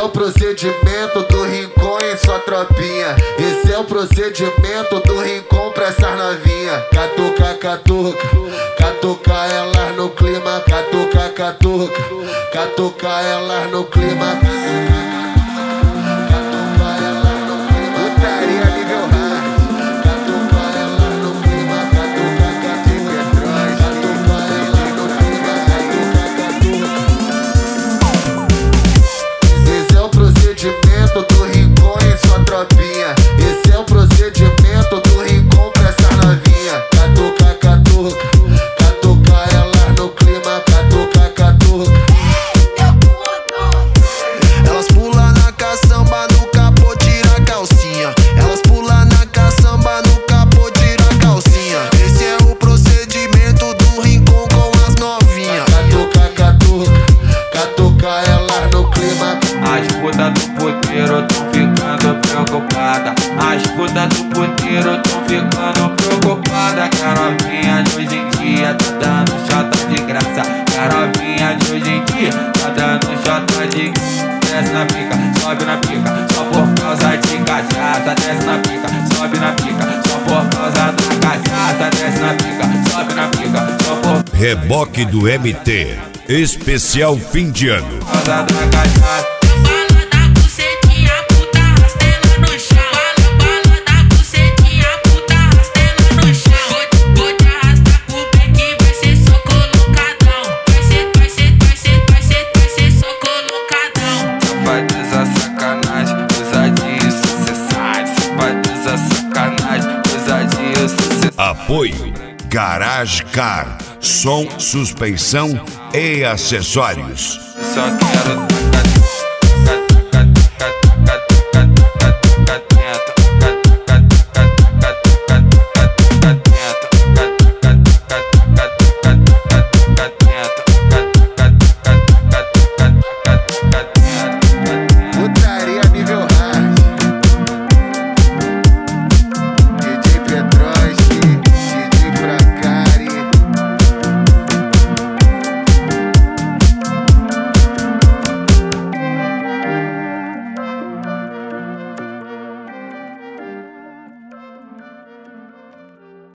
é o procedimento do Rincon em sua tropinha. Esse é o procedimento do Rincon pra essas novinha. Catuca, catuca, catuca elas no clima. Catuca, catuca, catuca elas no clima. Do Rincon em sua tropinha. Esse é o procedimento do Rincon pra essa novinha. Catuca, catuca, catuca elas no clima. Catuca, catuca. Elas pulam na caçamba, no capô tira a calcinha. Elas pulam na caçamba, no capô tira a calcinha. Esse é o procedimento do Rincon com as novinhas. Catuca, catuca, catuca elas no clima. As putas do puteiro tão ficando preocupada. As putas do puteiro tão ficando preocupada. Que a novinha de hoje em dia tá dando chota de graça. Que a novinha de hoje em dia tá dando chota de graça. Desce na pica, sobe na pica, só por causa de cachaça. Desce na pica, sobe na pica, só por causa da cachaça. Desce na pica, sobe na pica, só por Reboque do MT, especial fim de ano. causa da cachaça. Apoio Garage Car, som, suspensão e acessórios. Só quero